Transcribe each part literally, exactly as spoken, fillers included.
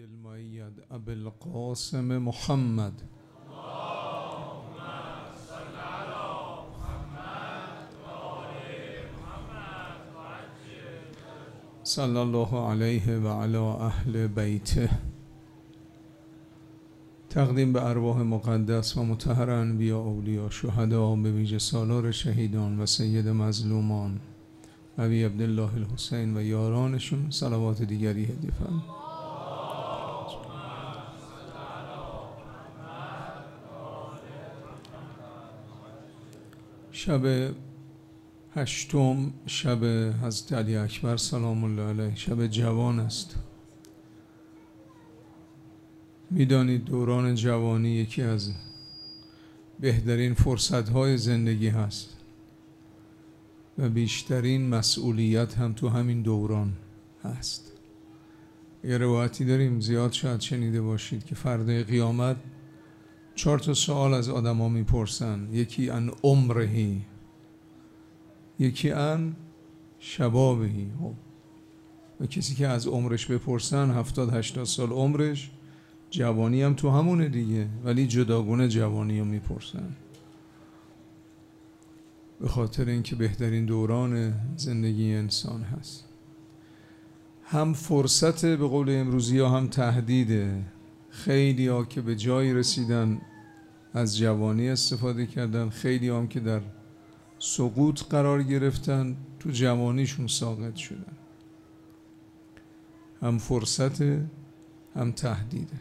المؤيد أبي القاسم محمد صلی الله علیه و علی اهل بیته. تقدیم به ارواح مقدس و مطهر انبیا، اولیا، شهدا، به ویژه سالار شهیدان و سید مظلومان ابی عبدالله الحسین و یارانشون صلوات دیگری هدیه فرمایید. شب هشتم شب حضرت علی اکبر سلام الله علیه، شب جوان است. میدانید دوران جوانی یکی از بهترین فرصت‌های زندگی هست و بیشترین مسئولیت هم تو همین دوران هست. یه روایتی داریم، زیاد شاید شنیده باشید، که فردای قیامت چهار تا سوال از آدم ها میپرسن. یکی ان عمرهی، یکی ان شبابهی. و کسی که از عمرش بپرسن هفتاد هشتاد سال عمرش، جوانی هم تو همونه دیگه، ولی جداگونه جوانی رو میپرسن، به خاطر اینکه بهترین دوران زندگی انسان هست. هم فرصت به قول امروزی ها، هم تهدیده. خیلی ها که به جایی رسیدن از جوانی استفاده کردن، خیلی هم که در سقوط قرار گرفتن تو جوانیشون ساقط شدن. هم فرصت هم تهدیده.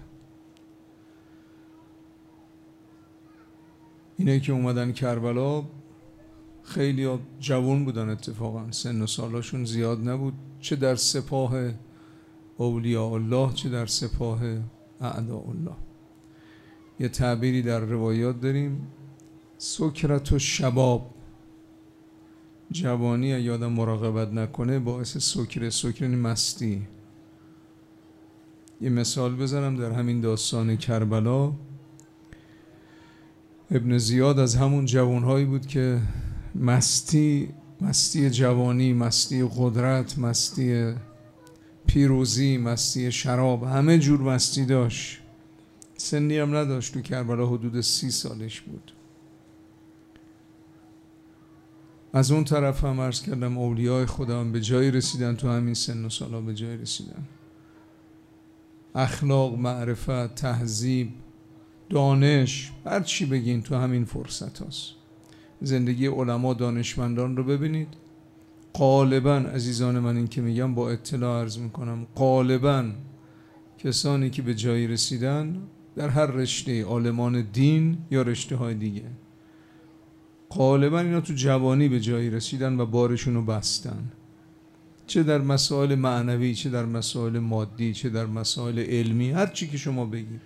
اینه که اومدن کربلا، خیلی ها جوان بودن، اتفاقا سن و سالاشون زیاد نبود، چه در سپاه اولیاء الله چه در سپاه اعداء الله. یه تعبیری در روایات داریم، سکرت و شباب، جوانی اگه آدم مراقبت نکنه باعث سکره، سکره یعنی مستی. یه مثال بزنم در همین داستان کربلا. ابن زیاد از همون جوانهایی بود که مستی مستی جوانی، مستی قدرت، مستی پیروزی، مستی شراب، همه جور مستی داشت. سنی هم نداشت، تو کربلا حدود سی سالش بود. از اون طرف هم عرض کردم اولیای خدا هم به جایی رسیدن، تو همین سن و سالا به جایی رسیدن. اخلاق، معرفت، تهذیب، دانش، هر چی بگین تو همین فرصت هست. زندگی علما، دانشمندان رو ببینید. غالباً عزیزان من، این که میگم با اطلاع عرض میکنم، غالباً کسانی که به جایی رسیدن در هر رشته، عالمان دین یا رشته های دیگه، غالباً اینا تو جوانی به جایی رسیدن و بارشون رو بستن، چه در مسائل معنوی، چه در مسائل مادی، چه در مسائل علمی، هر چی که شما بگید.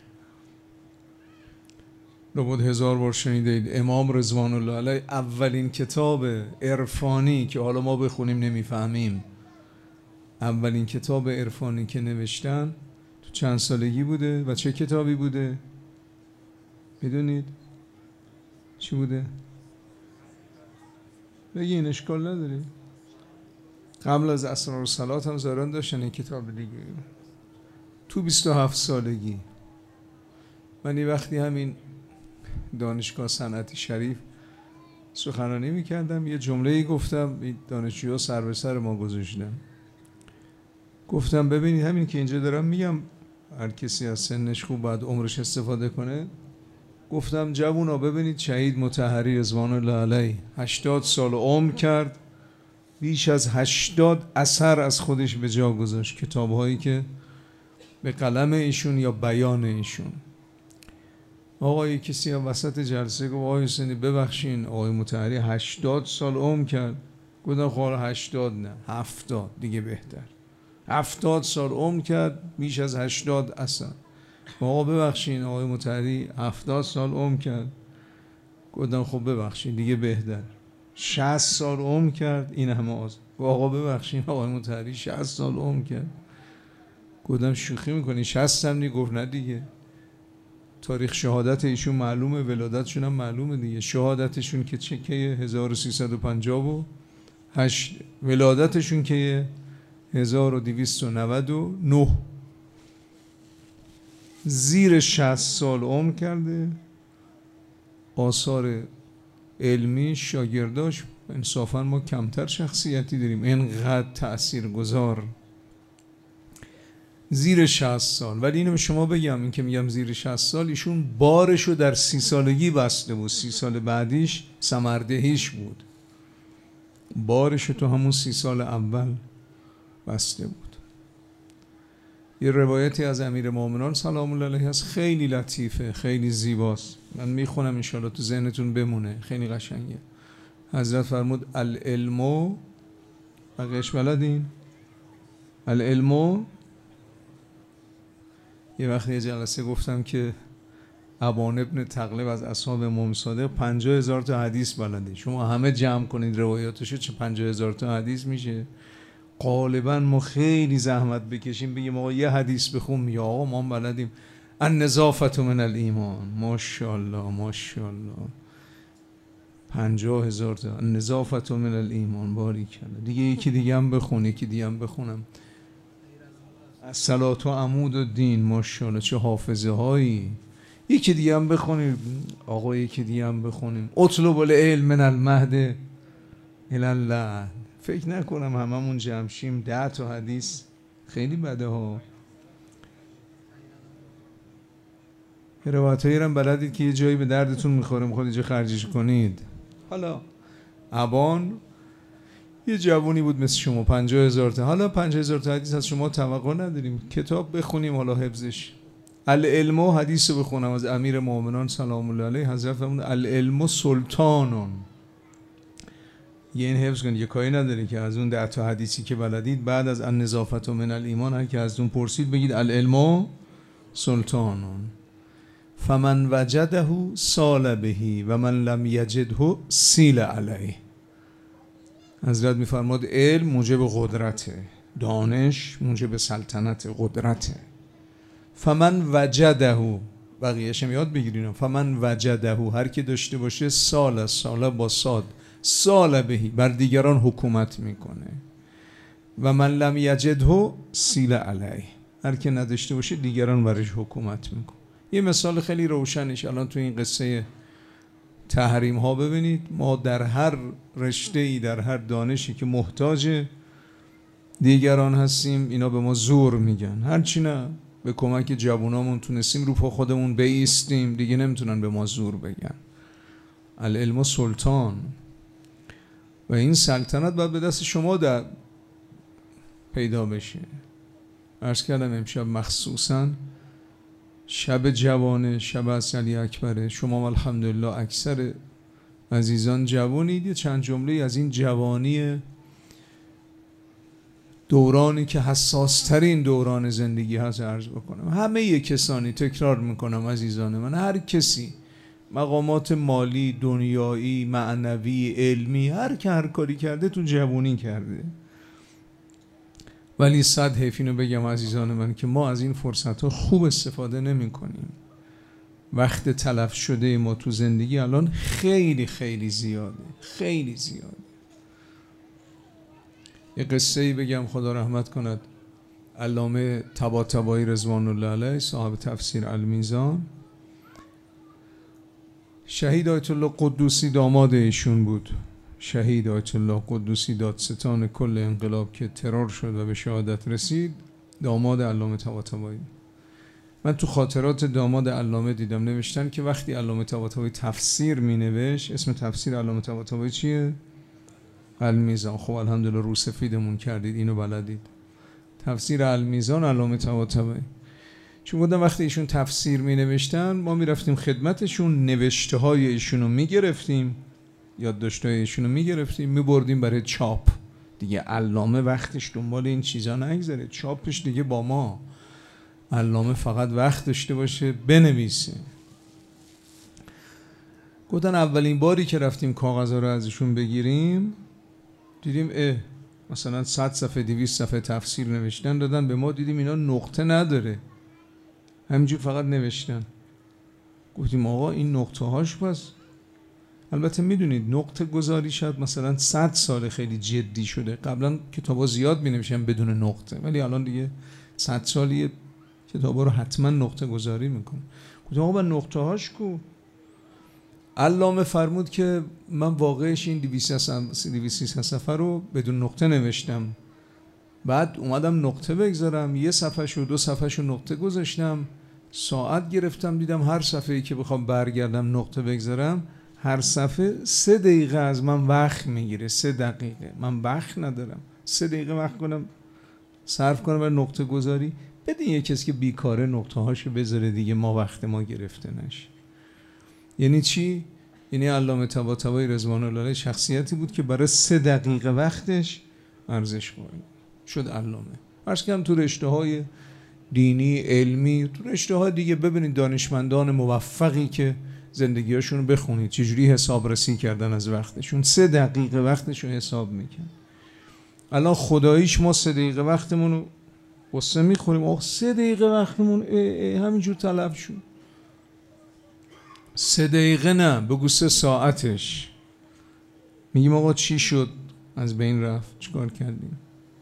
لابد هزار بار شنیدید امام رضوان الله علیه اولین کتاب عرفانی که حالا ما بخونیم نمیفهمیم، اولین کتاب عرفانی که نوشتن تو چند سالگی بوده و چه کتابی بوده؟ میدونید چی بوده؟ بگین، اشکال نداره. قبل از اسرار الصلات هم زاران داشتن این کتاب دیگه. تو بیست و هفت سالگی من وقتی همین دانشگاه صنعتی شریف سخنرانی میکردم، یه جمله‌ای گفتم، این دانشجوها سر به سر ما گذاشتن. گفتم ببینید همین که اینجا دارم میگم هر کسی از سنش خوب باید عمرش استفاده کنه. گفتم جوونا ببینید شهید مطهری رضوان الله علیه هشتاد سال عمر کرد، بیش از هشتاد اثر از خودش به جا گذاشت، کتاب‌هایی که به قلم ایشون یا بیان ایشون. آقای کسی هم وسط جلسه گفت آقای حسینی ببخشین آقای مطهری هشتاد سال عمر کرد. گفتم خواهر هشتاد نه، هفتاد دیگه بهتر. هفتاد سال عمر کرد، بیش از هشتاد اصلا. آقا ببخشین آقای مطهری هفتاد سال عمر کرد. گفتم خب ببخشین دیگه بهتر. شصت سال عمر کرد، این همه آز. آقا ببخشین آقای مطهری شصت سال عمر کرد. گفتم شوخی میکنی شصت هم دیگه؟ گفت نه دیگه، تاریخ شهادت ایشون معلومه، ولادتشون هم معلومه دیگه. شهادتشون که چه که هزار و سیصد و پنجاه و هشت، ولادتشون که هزار و دویست و نود و نه. زیر شصت سال عمر کرده، آثار علمی شاگرداش انصافا ما کمتر شخصیتی داریم اینقدر تأثیر گذار، زیر شصت سال. ولی اینو به شما بگم، این که میگم زیر شصت سال، ایشون بارشو در سی سالگی بسته بود، سی سال بعدیش ثمردهیش بود، بارشو تو همون سی سال اول بسته بود. یه روایتی از امیرالمومنین سلام الله علیه هست، خیلی لطیفه، خیلی زیباست، من میخونم انشاءالله تو ذهنتون بمونه، خیلی قشنگه. حضرت فرمود العلم، بقیش بلدین؟ العلم، یه وقت یه جلسه گفتم که ابان ابن تغلب از اصحاب امام صادق پنجاه هزار تا حدیث بلده، شما همه جمع کنید روایاتشو چه پنجاه هزار تا حدیث میشه. غالبا ما خیلی زحمت بکشیم بگیم آقا یه حدیث بخون، یا آقا ما بلدیم النظافة من الایمان، ماشاءالله ماشاءالله، پنجاه هزار تا النظافة من الایمان، باریکلا. دیگه یکی دیگه هم بخون، یکی دیگه هم بخونم، الصلاة و عمود الدین، ماشاءالله چه حافظه هایی. یکی دیگه هم بخونیم آقا، یکی دیگه هم بخونیم اطلب العلم من المهد الی اللحد. فکر نکنم هممون جمع شیم ده تا حدیث، خیلی بده ها. روایتایی رو هم بلدید که یه جایی به دردتون میخوره، میخواد اینجا خرجش کنید. حالا ابان یه جوونی بود مثل شما، پنجاه هزار تا، حالا پنجاه هزار تا حدیث از شما توقع نداریم، کتاب بخونیم حالا حفظش. العلم و حدیث رو بخونم از امیر مومنان سلام الله علیه، حضرت فرمود العلم سلطانون. یه این حفظ کنید، یه کاری نداره که از اون ده تا حدیثی که بلدید بعد از النظافة من الایمان هر که از اون پرسید بگید العلم سلطانون، فمن وجده سال بهی و من لم یجده سیل علیه. حضرت میفرماد علم موجب قدرته، دانش موجب سلطنت قدرته. فمن وجده، بقیه‌اش هم یاد بگیرین، فمن وجده، هر کی داشته باشه، سال سال با صاد، سال بهی، بر دیگران حکومت میکنه. و من لم یجده سیل علیه، هر کی نداشته باشه دیگران برش حکومت میکنه. یه مثال خیلی روشنش الان تو این قصه تحریم ها ببینید، ما در هر رشته ای، در هر دانشی که محتاج دیگران هستیم، اینا به ما زور میگن. هرچی نه به کمک جوانامون تونستیم رو پا خودمون بایستیم، دیگه نمیتونن به ما زور بگن. العلم سلطان، و این سلطنت باید به دست شما در پیدا بشه. عرض کردم امشب مخصوصا شب جوانه، شب عسلی اکبره، شما الحمدلله اکثر عزیزان جوانید. یه چند جمله از این جوانی، دورانی که حساس ترین دوران زندگی هست عرض بکنم. همه ی کسانی، تکرار میکنم عزیزان من، هر کسی مقامات مالی، دنیایی، معنوی، علمی، هر که هر کاری کرده تو جوانی کرده. ولی صد حیف اینو بگم عزیزان من که ما از این فرصت ها خوب استفاده نمی کنیم. وقت تلف شده ما تو زندگی الان خیلی خیلی زیاده، خیلی زیاده. یه قصه ای بگم خدا رحمت کند، علامه طباطبایی رضوان الله علیه، صاحب تفسیر المیزان، شهید آیت الله قدوسی داماد ایشون بود. شهید آیت الله قدوسی دادستان کل انقلاب که ترور شد و به شهادت رسید، داماد علامه طباطبایی. من تو خاطرات داماد علامه دیدم نوشتن که وقتی علامه طباطبایی تفسیر می نوشت، اسم تفسیر علامه طباطبایی چیه؟ المیزان. خب الحمدلله رو سفیدمون کردید، اینو بلدید. تفسیر المیزان علامه طباطبایی. چون بودن وقتی ایشون تفسیر می نوشتن ما می رفتیم خدمتشون، نوشته های ایشونو می گرفتیم، یادداشت های ایشونو می گرفتیم، می بردیم برای چاپ. دیگه علامه وقتش دنبال این چیزا نگذره، چاپش دیگه با ما. علامه فقط وقت داشته باشه بنویسه. گفتن اولین باری که رفتیم کاغذها رو ازشون بگیریم دیدیم اه مثلا صد صفحه دویست صفحه تفسیر نوشتن دادن به ما، دیدیم اینا نقطه نداره، همینجور فقط نوشتن. گفتیم آقا این نقطه هاش پس، البته میدونید نقطه گذاری شد مثلا صد سال خیلی جدی شده، قبلا کتابا زیاد می نوشتن بدون نقطه، ولی الان دیگه صد سالیه کتابا رو حتما نقطه گذاری میکنه. گفتم آقا من نقطه هاش کو؟ علامه فرمود که من واقعش این دویست صفحه رو بدون نقطه نوشتم، بعد اومدم نقطه بگذارم، یه صفحه شو دو صفحه شو نقطه گذاشتم، ساعت گرفتم دیدم هر صفحه‌ای که بخوام برگردم نقطه بگذارم هر صفحه سه دقیقه از من وقت میگیره. سه دقیقه من وقت ندارم سه دقیقه وقت کنم صرف کنم بر نقطه گذاری. بدین یه کسی که بیکاره نقطه هاشو بذاره دیگه، ما وقت ما گرفته نشه. یعنی چی؟ یعنی علامه طباطبایی رضوان الله علیه شخصیتی بود که برای سه دقیقه وقتش ارزش قائل شد علامه. عرض کردم تو رشته های دینی علمی، تو رشته های دیگه ببینید دانشمندان موفقی که زندگیاشون رو بخونید چجوری حسابرسی کردن از وقتشون، سه دقیقه وقتشون حساب میکن. الان خداییش ما سه دقیقه وقتمون رو قصه میخوریم، آخ سه دقیقه وقتمون اه اه همینجور طلب شد. سه دقیقه نه بگو سه ساعتش. میگیم آقا چی شد؟ از بین رفت. چیکار کردیم؟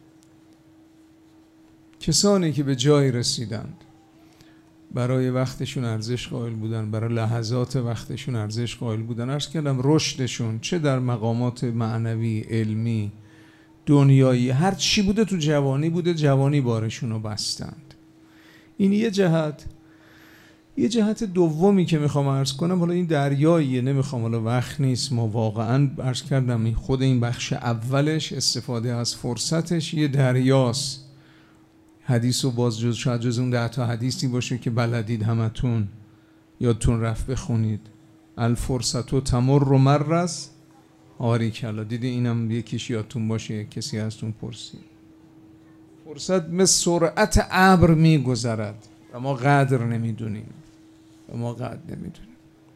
کسانی که به جایی رسیدند برای وقتشون ارزش قائل بودن، برای لحظات وقتشون ارزش قائل بودن، عرض کردم رشدشون چه در مقامات معنوی، علمی، دنیایی، هر چی بوده تو جوانی بوده، جوانی بارشون رو بستند. این یه جهت. یه جهت دومی که میخوام عرض کنم، حالا این دریاییه، نمیخوام، حالا وقت نیست، ما واقعا عرض کردم خود این بخش اولش استفاده از فرصتش یه دریاست. حدیث و باز جز شاید جز اون ده تا حدیثی باشه که بلدید همتون یادتون رفت بخونید. الفرصت و تمر و مرز آری کلا. دیدی اینم یکیش یادتون باشه، کسی ازتون پرسید. فرصت مثل سرعت ابر میگذرد و ما قدر نمیدونیم و ما قدر نمیدونیم.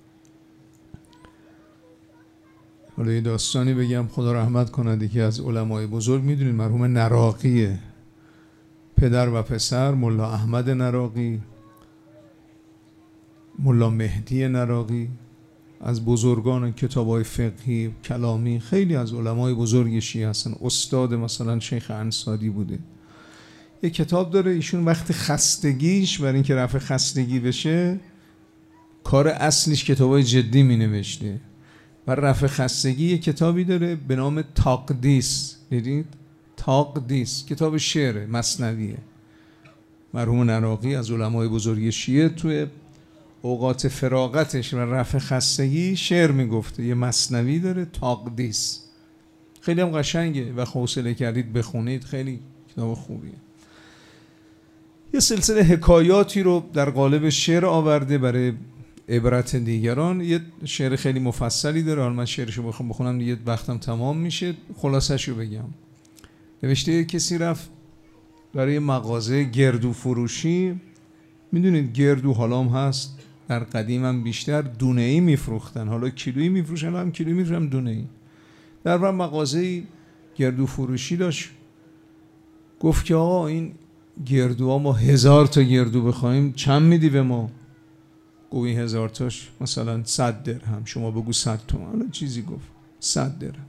حالا یه داستانی بگم، خدا رحمت کند، یکی از علمای بزرگ میدونید مرحوم نراقیه، پدر و پسر، ملا احمد نراقی، ملا مهدی نراقی، از بزرگان کتابای فقهی کلامی، خیلی از علمای بزرگ شیعه هستن. استاد مثلا شیخ انصاری بوده. یه کتاب داره ایشون وقت خستگیش، برای اینکه رفع خستگی بشه، کار اصلیش کتابای جدی می نوشته. برای رفع خستگی یه کتابی داره به نام تقدیس. دیدید؟ تقدیس کتاب شعر مثنویه. مرحوم نراقی از علمای بزرگ شیعه توی اوقات فراغتش و رفع خستگی شعر میگفته. یه مثنوی داره تقدیس، خیلی هم قشنگه و حوصله کردید بخونید، خیلی کتاب خوبیه. یه سلسله حکایاتی رو در قالب شعر آورده برای عبرت دیگران. یه شعر خیلی مفصلی داره، حالا من شعرشو بخوام بخونم دیگه وقتم تمام میشه، خلاصشو بگم. نوشته کسی رفت برای مغازه گردو فروشی. میدونید گردو حالا هم هست، در قدیم هم بیشتر دونه‌ای میفروختن، حالا کیلویی میفروشن، هم کیلویی میفروشن دونه‌ای. در واقع مغازه گردو فروشی داشت. گفت که آقا این گردوها ما هزار تا گردو بخوایم چند میدی به ما؟ گفت این هزار تاش مثلا صد درهم، شما بگو صد تومن. حالا چیزی گفت صد درهم.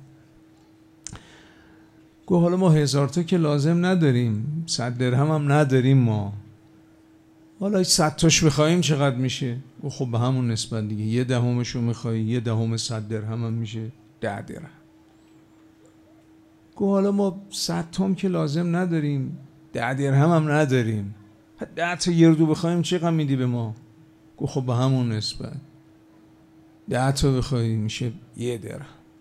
گفت حالا ما هزار تا که لازم نداریم، صد درهم هم نداریم ما، حالا صد تاش بخوایم چقدر میشه؟ گفت خب به همون نسبت دیگه، یه دهمشو میخوای، یه دهم صد درهم هم میشه ده درهم. گفت حالا ما صد تام که لازم نداریم، ده درهم هم نداریم، ده تا گردو بخوایم چقدر میدی به ما؟ گفت خب به همون نسبت، ده تا بخوای میشه یه درهم.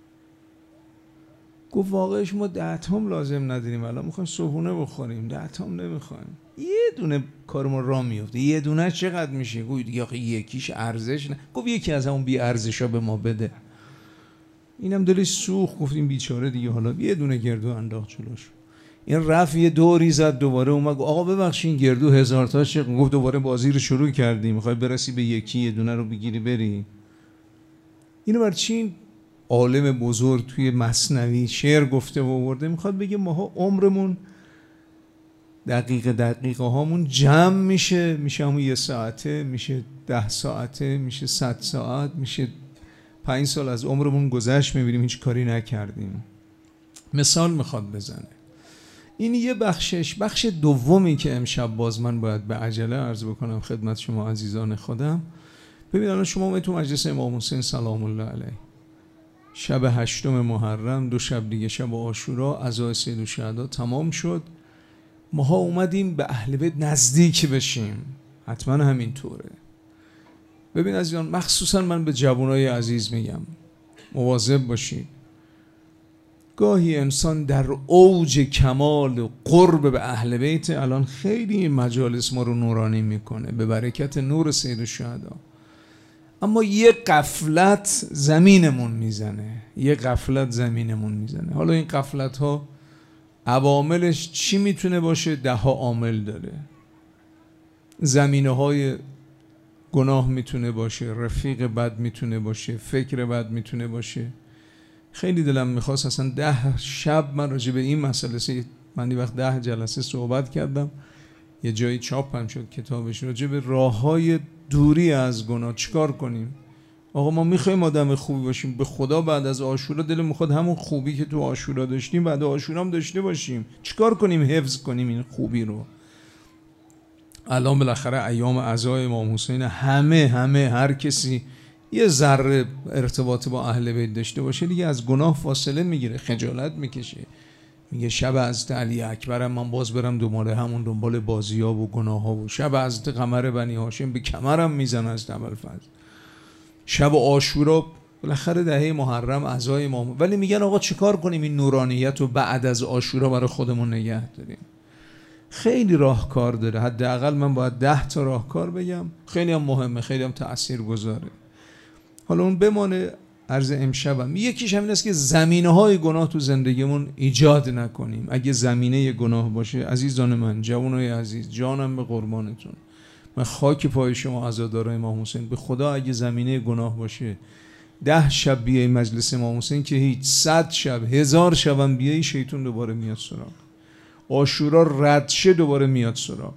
گفت واقعش ما ده تام لازم نداریم، الان میخوایم صبحونه بخوریم، ده تام نمیخوایم، یه دونه کارمون راه میفته، یه دونه چقدر میشه؟ گفت دیگه آخه یکیش ارزش نه. گفت یکی از همون بی ارزشا به ما بده. اینم دلش سوخت، گفتیم بیچاره دیگه، حالا یه دونه گردو انداخت جلوش. این رفت یه دوری زد، دوباره اومد آقا ببخشید گردو هزار تا چه؟ گفت دوباره بازی رو شروع کردی، میخوای برسی به یکی، یه دونه رو بگیری بری. اینو بر چین عالم بزرگ توی مثنوی شعر گفته و آورده، میخواد بگه ماها عمرمون دقیقه دقیقه هامون جمع میشه، میشه همون یه ساعته، میشه ده ساعته، میشه صد ساعت، میشه پنج سال از عمرمون گذشت، میبینیم هیچ کاری نکردیم. مثال میخواد بزنه. این یه بخشش. بخش دومی که امشب باز من باید به عجله عرض بکنم خدمت شما عزیزان خودم. ببین الان شما اومدید تو مجلس امام حسین سلام الله علیه، شب هشتم محرم، دو شب دیگه شب عاشورا، عزای سید الشهدا تمام شد. ماها اومدیم به اهل بیت نزدیک بشیم، حتما همینطوره. ببین عزیزان، مخصوصا من به جوانای عزیز میگم مواظب باشید. گاهی انسان در اوج کمال و قرب به اهل بیت، الان خیلی این مجالس ما رو نورانی میکنه به برکت نور سید الشهدا، اما یه غفلت زمینمون میزنه، یه غفلت زمینمون میزنه. حالا این غفلت ها عواملش چی میتونه باشه؟ ده ها عامل داره. زمینه های گناه میتونه باشه، رفیق بد میتونه باشه، فکر بد میتونه باشه. خیلی دلم میخواست اصلا ده شب من راجع به این مسئله، من این وقت ده جلسه صحبت کردم، یه جایی چاپ هم شد کتابش، راجع به راه های دوری از گناه. چیکار کنیم؟ آقا ما میخوایم آدم خوبی باشیم، به خدا بعد از عاشورا دل میخواد همون خوبی که تو عاشورا داشتیم بعد عاشورا هم داشته باشیم. چیکار کنیم حفظ کنیم این خوبی رو؟ الان بالاخره ایام عزای امام حسین، همه همه هر کسی یه ذره ارتباط با اهل بیت داشته باشه دیگه از گناه فاصله میگیره، خجالت میکشه. میگه شب حضرت علی اکبرم من باز برم دنبال همون دنبال بازی‌ها و گناه‌ها، و شب حضرت قمر بنی هاشم به کمرم میزنه از ابوالفضل. شب عاشورا بالاخره دهه محرم عزای امام، ولی میگن آقا چیکار کنیم این نورانیت رو بعد از عاشورا برای خودمون نگه داریم؟ خیلی راهکار داره. حداقل من باید ده تا راهکار بگم، خیلی هم مهمه، خیلی هم تاثیرگذاره. حالا اون بمانه. عرض امشبم یکیش همین است که زمینه های گناه تو زندگیمون ایجاد نکنیم. اگه زمینه گناه باشه عزیزان من، جوانای عزیز، جانم به قربانتون، من خاک پای شما عزادارای امام حسین، به خدا اگه زمینه گناه باشه ده شب بیای مجلس امام حسین که هیچ، صد شب هزار شبم بیای شیطون دوباره میاد سراغ. عاشورا رد شه دوباره میاد سراغ.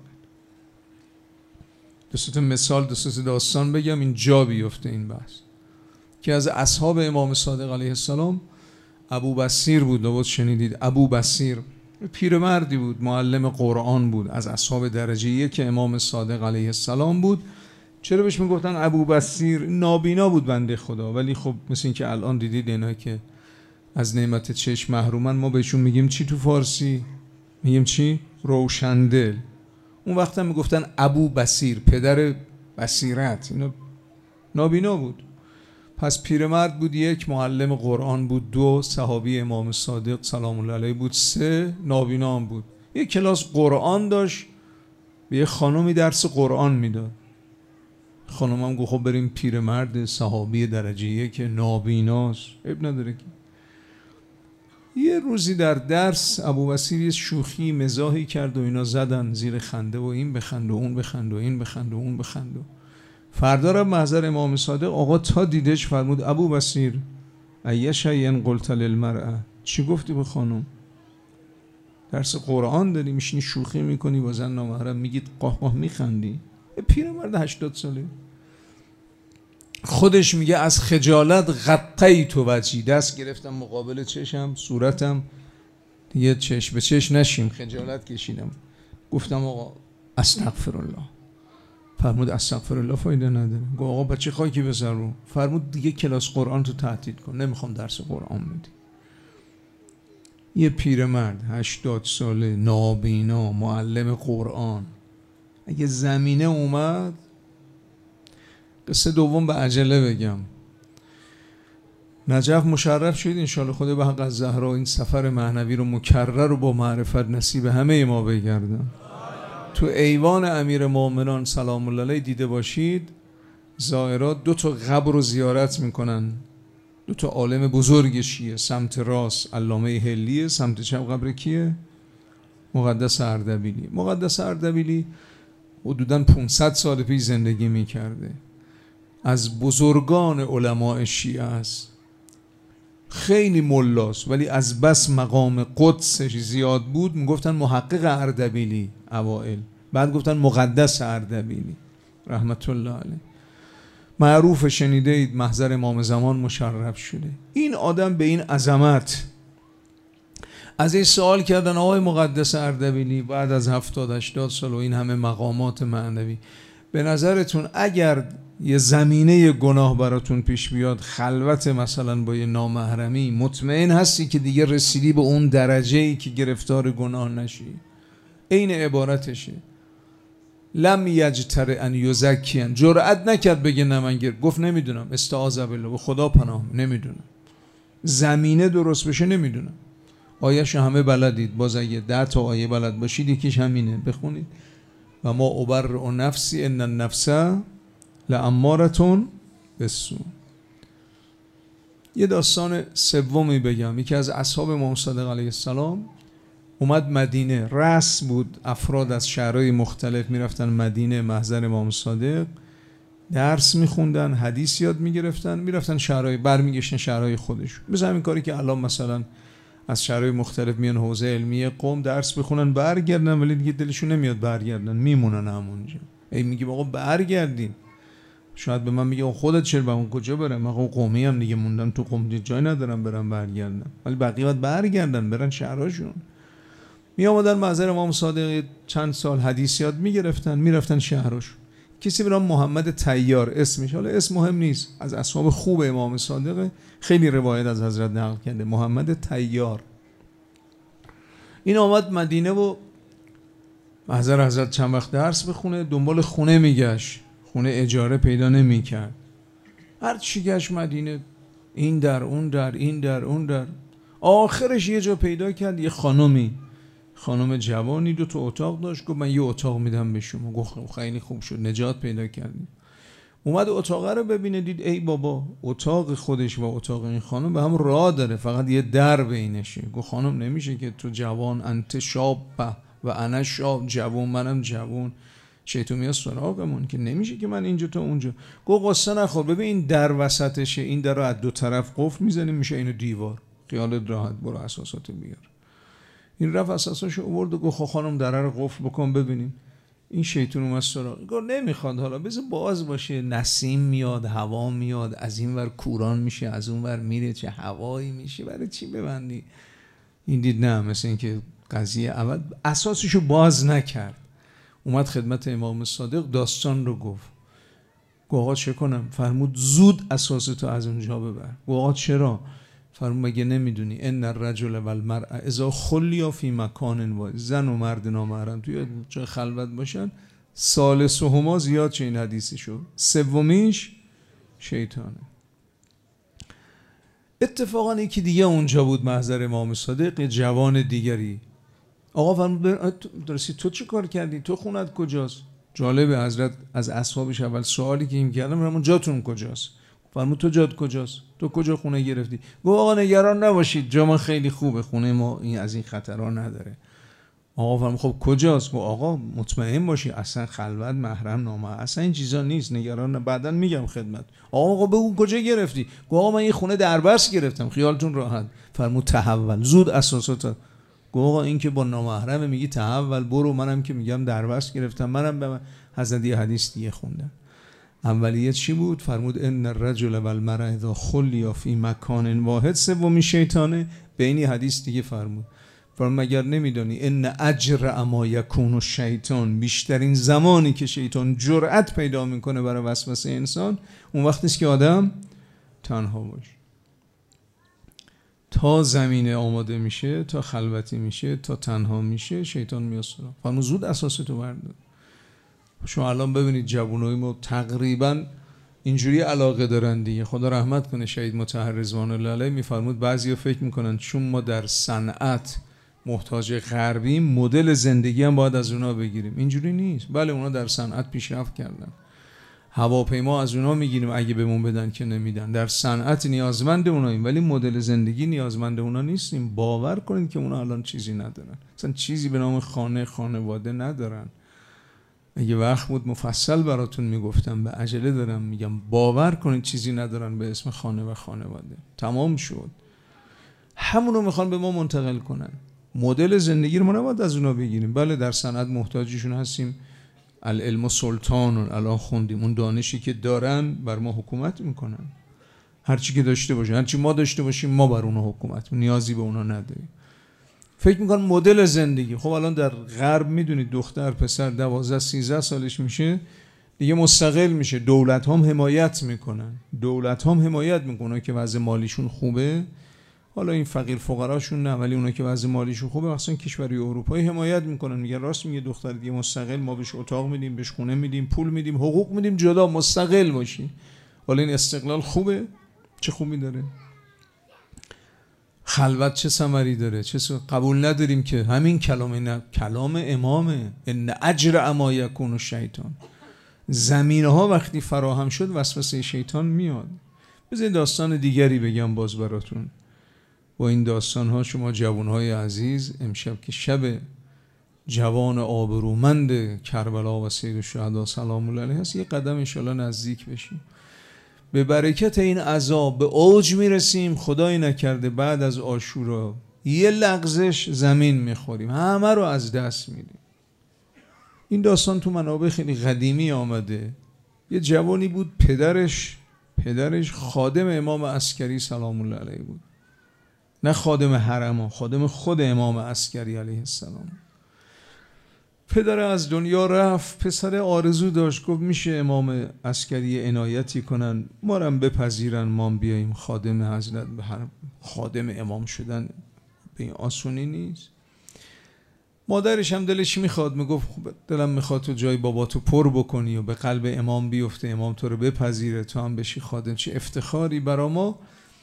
دو تا مثال، دو تا داستان بگم این جا بیفته این بحث. که از اصحاب امام صادق علیه السلام ابو بصیر بود، لابد شنیدید. ابو بصیر پیرمردی بود، معلم قرآن بود، از اصحاب درجه یک امام صادق علیه السلام بود. چرا بهش میگفتن ابو بصیر؟ نابینا بود بنده خدا، ولی خب مثل این که الان دیدید اینا که از نعمت چشم محرومن، ما بهشون میگیم چی تو فارسی؟ میگیم چی؟ روشندل. اون وقت هم میگفتن ابو بصیر، پدر بصیرت. اینا نابینا بود. پس پیرمرد بود، یک معلم قرآن بود، دو صحابی امام صادق سلام الله علیه بود، سه نابینا هم بود. یک کلاس قرآن داشت، به یه خانومی درس قرآن میداد. خانم هم گفت خب بریم پیرمرد صحابی درجه یک نابیناست، عیب نداره که. یه روزی در درس ابو بصیر یه شوخی مزاحی کرد و اینا زدن زیر خنده و این بخند و اون بخند و این بخند و اون بخند و فردا را محضر امام صادق آقا تا دیدش فرمود ابو بصیر ای شیء قلت للمرأة، چی گفتی به خانم؟ درس قرآن داری میشینی شوخی میکنی با زن نامحرم میگید قاه قاه میخندی؟ پیرمرد هشتاد ساله خودش میگه از خجالت غطیت وجهی، دست گرفتم مقابل چشم صورتم دیگه چشم به چشم نشیم، خجالت کشیدم. گفتم آقا استغفرالله. فرمود استغفرالله فایده نداره. گفت آقا بچه خاکی بزن رو. فرمود دیگه کلاس قرآن تو تعطیل کن، نمیخوام درس قرآن بدی. یه پیرمرد هشتاد ساله نابینا معلم قرآن، اگه زمینه اومد. قصه دوم به عجله بگم. نجف مشرف شد انشالله خدا به حق از زهرا این سفر معنوی رو مکرر و با معرفت نصیب همه ما بگردن. تو ایوان امیر مومنان سلام الله علیه دیده باشید زائرات دو تا قبر رو زیارت میکنن، دو تا عالم بزرگ شیعه، سمت راست علامه حلیه، سمت چپ قبر کیه؟ مقدس اردبیلی. مقدس اردبیلی حدوداً پانصد سال پیش زندگی میکرده، از بزرگان علماء شیعه است، خیلی ملاست، ولی از بس مقام قدسش زیاد بود میگفتن محقق اردبیلی اوائل، بعد گفتن مقدس اردبیلی رحمت الله علیه. معروف شنیده اید محضر امام زمان مشرف شده. این آدم به این عظمت از این سوال کردن آقای مقدس اردبیلی بعد از هفتاد هشتاد سال و این همه مقامات معنوی، به نظرتون اگر یه زمینه گناه براتون پیش بیاد، خلوت مثلا با یه نامحرمی، مطمئن هستی که دیگه رسیدی به اون درجه‌ای که گرفتار گناه نشی؟ این عبارتشه. لم یجتر ان یزکیان، جرأت نکرد بگه نه من گر... گفت نمیدونم، استعاذ بالله، به خدا پناه، نمیدونم. زمینه درست بشه نمیدونم. آیه‌ش همه بلدید، باز اگه ده تا آیه بلد باشید یکیش همینه، بخونید. و ما ابرئ نفسی ان النفس لاماره بالسوء. یه داستان سومی بگم. یکی از اصحاب امام صادق علیه السلام اومد مدینه، رسم بود افراد از شهرهای مختلف میرفتن مدینه محضر امام صادق، درس میخوندن، حدیث یاد میگرفتن، میرفتن شهرهای برمیگشتن شهرهای خودش. مثلا همین کاری که الان مثلا از شهرهای مختلف میان حوزه علمیه قم درس بخونن برگردن، ولی دیگه دلشون نمیاد برگردن، میمونن همونجا. ای میگیم آقا برگردین، شاید به من میگه خودت چرا به اون کجا برم، آقا قومی هم دیگه موندم تو قم، جای ندارم برم برگردم، ولی بقیه باید برگردن برن شهرهاشون. می آمدن محضر امام صادق چند سال حدیث یاد میگرفتن، میرفتن شهرش. کسی به نام محمد طیار اسمش، حالا اسم مهم نیست، از اصحاب خوب امام صادق، خیلی روایت از حضرت نقل کرده، محمد طیار. این آمد مدینه و محضر حضرت چند وقت درس بخونه، دنبال خونه میگشت، خونه اجاره پیدا نمیکرد. هر چی گشت مدینه، این در اون در این در اون در، آخرش یه جا پیدا کرد، یه خانمی، خانم جوانی، دو تا اتاق داشت. گفت من یه اتاق میدم به شما. گفت خیلی خوب شد، نجات پیدا کردیم. اومد اتاق رو ببینه، دید ای بابا اتاق خودش و اتاق این خانم به هم راه داره، فقط یه در بینشه. گفت خانم نمیشه که تو جوان، انت شاب و انا شاب، جوان منم جوان، شیطون میاد سراغمون که نمیشه که من اینجا تو اونجا. گفت قصه نخور، ببین این در وسطشه، این در رو از دو طرف قفل میزنیم میشه اینو دیوار، خیالت راحت، برو اساساتو بیار. این رفت اساساشو آورد و گفت خانم دره رو قفل بکن ببینیم. این شیطون اومد سراغ. گفت نمیخواد، حالا بذار باز باشه، نسیم میاد، هوا میاد، از این ور کوران میشه، از اون ور میره، چه هوایی میشه، برای چی ببندی؟ این دید نه، مثل این که قضیه اول اساسشو باز نکرد. اومد خدمت امام صادق داستان رو گفت. گفت آقا چه کنم؟ فرمود زود اساستو از اونجا ببر. گفت آقا چرا؟ فرمود مگه نمیدونی ان الرجل والمرأة اذا خلیا فی مکان واحد، زن و مرد نامحرم توی جای خلوت باشن، ثالثهما زیاد چه این حدیثی شد، سومیش شیطانه. اتفاقا یکی دیگه اونجا بود محضر امام صادق، جوان دیگری. آقا فرمود درستی تو چی کار کردی؟ تو خونت کجاست؟ جالبه حضرت از اصحابش اول سوالی که این کردم همون جاتون کجاست؟ فرمود تو جات کجاست؟ تو کجا خونه گرفتی؟ گفت آقا نگران نباشید، جا من خیلی خوبه، خونه ما این از این خطرها نداره. آقا فرمود خب کجاست؟ گفت آقا مطمئن باشی اصلا خلوت، محرم، نامحرم، اصلا این چیزا نیست، نگران نه، بعداً میگم خدمت. آقا آقا بگو کجا گرفتی؟ گفت آقا من این خونه دربست گرفتم، خیالتون راحت. فرمود تحول، زود اساسات. گفت آقا این که با نامحرم میگی تحول، برو، منم که میگم دربست گرفتم، منم به حضرت یه حدیث دیگه خوندم. اولیت چی بود؟ فرمود ان الرجل والمرأة اذا خلیا فی مکان واحد، سومی شیطانه. به این حدیث دیگه فرمود فرمود مگر نمیدانی ان اجر ما یکون الشیطان، بیشترین زمانی که شیطان جرأت پیدا میکنه برای وسوسه انسان اون وقتی است که آدم تنها باشه. تا زمینه آماده میشه، تا خلوتی میشه، تا تنها میشه، شیطان میاد سراغ. فرمود زود اساستو بردار. شما الان ببینید جوانای ما تقریبا اینجوری علاقه دارن دیگه. خدا رحمت کنه شهید مطهر رضوان الله علیه، میفرمود بعضیا فکر میکنن چون ما در صنعت محتاج غربیم مدل زندگی هم باید از اونا بگیریم. اینجوری نیست. بله اونا در صنعت پیشرفت کردن، هواپیما از اونا میگیریم اگه بهمون بدن که نمیدن، در صنعت نیازمند اوناییم ولی مدل زندگی نیازمند اونا نیستیم. باور کنید که اونا الان چیزی ندارن، اصلا چیزی به نام خانه، خانواده ندارن. اگه وقت بود مفصل براتون میگفتم، به عجله دارم میگم، باور کنید چیزی ندارن به اسم خانه و خانواده. تمام شد. همونو میخوان به ما منتقل کنن. مدل زندگی رو ما نباید از اونا بگیریم. بله در صنعت محتاجشون هستیم، العلم سلطان، الان خوندیم، اون دانشی که دارن بر ما حکومت میکنن. هرچی که داشته باشن، هرچی ما داشته باشیم ما بر اونا حکومت، نیازی به اونا نداریم. فکر میکنن مدل زندگی. خب الان در غرب میدونید دختر پسر دوازده سیزده سالش میشه دیگه مستقل میشه، دولت هم حمایت میکنن، دولت هم حمایت میکنن که وضع مالیشون خوبه. حالا این فقیر فقراشون نه، ولی اونا که وضع مالیشون خوبه مثلا کشوری اروپایی حمایت میکنن، میگن راست میگه دختر دیگه مستقل، ما بهش اتاق میدیم، بهش خونه میدیم، پول میدیم، حقوق میدیم، جدا مستقل باشی. حالا این استقلال خوبه؟ چه خوبی داره؟ خلوت چه ثمری داره؟ چه س... قبول نداریم که همین کلام نه کلام امامه، ان اجر اما یکون الشیطان. زمینه ها وقتی فراهم شد وسوسه شیطان میاد. بذارید داستان دیگری بگم باز براتون. با این داستان ها شما جوان های عزیز امشب که شب جوان آبرومند کربلا و سید الشهدا سلام الله علیه هست، یه قدم انشالله نزدیک بشیم. به برکت این عذاب به اوج میرسیم، خدای نکرده بعد از عاشورا یه لغزش زمین میخوریم، همه رو از دست میدیم. این داستان تو منابع خیلی قدیمی آمده. یه جوانی بود، پدرش پدرش خادم امام عسکری سلام الله علیه بود، نه خادم حرم، خادم خود امام عسکری علیه السلام. پدر از دنیا رفت، پسر آرزو داشت، گفت میشه امام عسکری عنایتی کنن ما رو هم بپذیرن، ما بیاییم خادم حضرت. به هر خادم امام شدن به این آسونی نیست. مادرش هم دلش میخواد، میگفت دلم میخواد تو جای باباتو پر بکنی و به قلب امام بیفته، امام تو رو بپذیره، تو هم بشی خادم، چه افتخاری برا ما.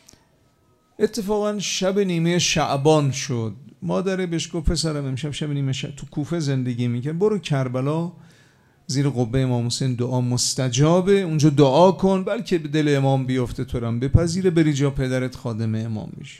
اتفاقا شب نیمه شعبان شد، مادره بهش گفت پسرم امشب شب نیمه شعبان تو کوفه زندگی میکنه، برو کربلا زیر قبه امام حسین، دعا مستجابه، اونجا دعا کن بلکه به دل امام بیفته تو رو هم بپذیره، بری جا پدرت خادم امام بشی.